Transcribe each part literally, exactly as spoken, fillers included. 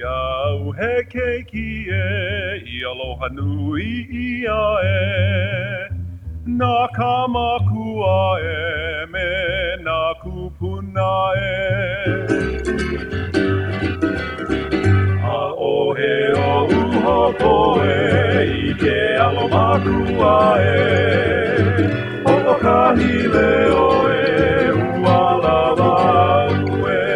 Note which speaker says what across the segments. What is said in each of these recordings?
Speaker 1: au he keiki e, I aloha nui ia e. Nā kamakua e me nā kupuna e. A o he o uhoko e, I ke alo makua e. O kahi leo e, uala wau e.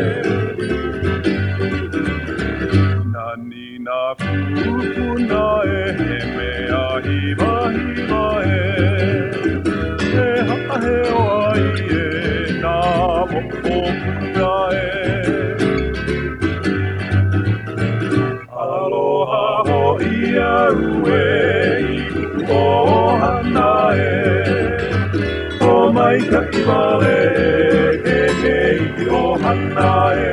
Speaker 1: Nani nā kupuna e, he mea hiwa hiwa e. He hahe o ai e, nā mopo puna e. Aloha ho ia ue, I o hana e. O mai ka iwale e, ke ke I o hana e.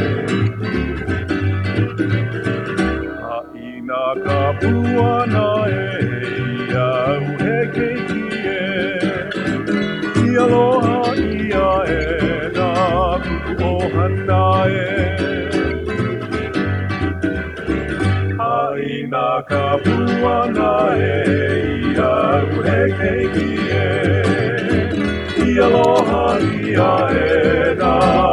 Speaker 1: Nā ka puana e, ia au he keiki e. I aloha ia e, nā kuku ohana e. Ai nā ka puana e, ia au he keiki e. I aloha ia e, nā